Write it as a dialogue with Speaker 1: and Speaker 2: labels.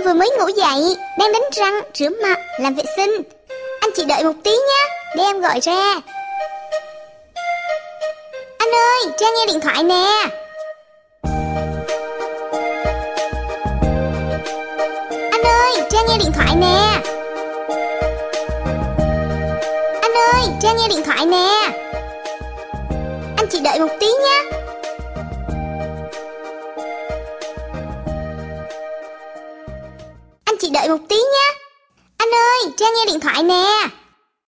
Speaker 1: vừa mới ngủ dậy, đang đánh răng, rửa mặt, làm vệ sinh. Anh chị đợi một tí nhé, để em gọi ra. Anh ơi, Trang nghe điện thoại nè. Anh ơi, Trang nghe điện thoại nè. Anh ơi, Trang nghe điện thoại nè. Anh chị đợi một tí nhé. Anh chị đợi một tí nhé. Anh ơi, Trang nghe điện thoại nè.